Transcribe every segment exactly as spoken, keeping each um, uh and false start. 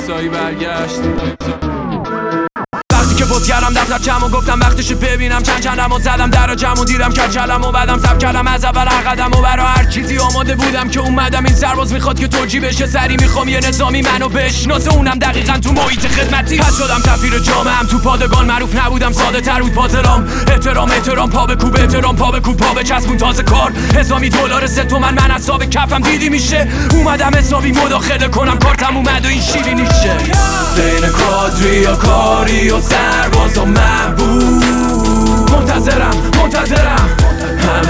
سایی برگشت. وقتی که بود کردم دفتر کم و گفتم وقتش ببینم چند چندم و زدم در جمع و دیدم که کلم و بعدم سب کردم از اول قدم و برا هر چیزی آماده بودم که اومدم. این سرباز میخواد که توجیه بشه، سری میخوام یه نظامی منو بشناسه، اونم دقیقاً تو محیط خدمتی. پس شدم سفیر جامعه‌ام تو پادگان، معروف نبودم، ساده تر بود پاترام. احترام احترام پا به کوب، احترام پا به کوب، پا به چسبون تازه کار. هزامی دلار سه تومن من حساب کفم دیدی میشه، اومدم حسابی مداخله کنم، کارتم اومد و این شیرینیشه. بین کادری و کاری و سرباز و محبوب منتظرم منتظرم همه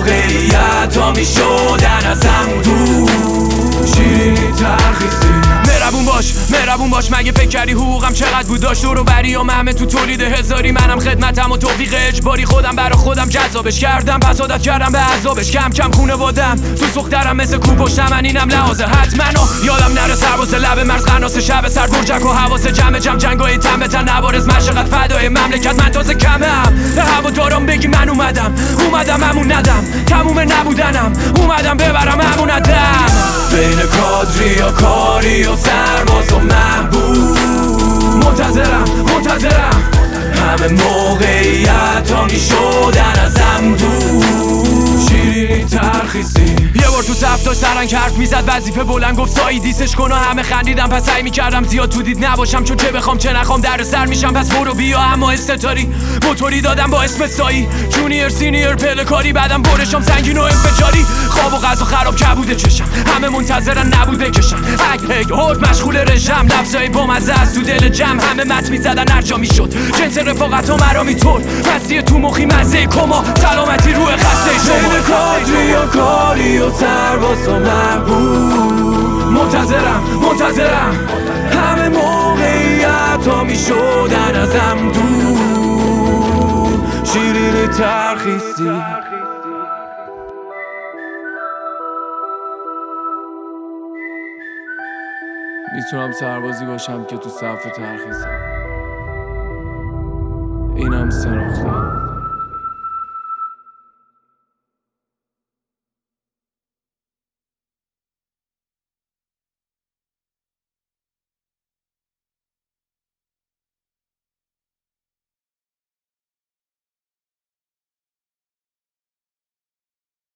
موقعیت ها میشدن ازم دور. شیرینی ترخیصی مهربون باش مهربون باش، مگه فکر کردی حقوقم چقدر بود؟ داشت دور و بریام همه تو تولید هزاری، منم خدمتم و توفیق اجباری، خودم برا خودم جذابش کردم، پس عادت کردم به عذابش. کم کم خونه بادم تو سخترم مثل کو پشت من، اینم لحاظه حتما و یادم نره سرباز لب مرز قناس شب سر برجک و حواس جمع جمع جنگای تن به تن نوارز مشقت فدای مملکت. من تازه کمم به هوا دارم بگی من اومدم اومدم همون ندم، تموم نبودنم اومدم ببرم همون ندم. بین کادری و کاری و سرباز و محبوب منتظرم منتظرم همه موقعیت ها میشدن ازم دور. شیرینی ترخیصی یه بار تو صف داشت سرنگ حرف میزد، وظیفه بلند گفت سایی دیسش کن و همه خندیدم، پس سعی میکردم زیاد تو دید نباشم، چون چه بخوام چه نخوام در سر میشم، پس برو بیا. اما استتاری موتوری دادم با اسم سایی، جونیر سینیر پلکاری، بعدم برشم سنگین و انفجاری. خواب و غذا خراب کبوده چشم، همه منتظرن نبود بکشن، اگ اگ هورد مشغول رژم، لفظای بامزه از تو دل جمع، همه مت میزدن هر جا میشد، جنس رفاقت ها مرا میطور، مسیح تو مخی مزه کما، سلامتی روح خسته شما. بین کادری و کاری و سرباز و محبوب منتظرم منتظرم همه موقعیت ها میشدن ازم دور. شیرینی ترخیصی میتونم سربازی باشم که تو صف ترخیصم، اینم سراخته.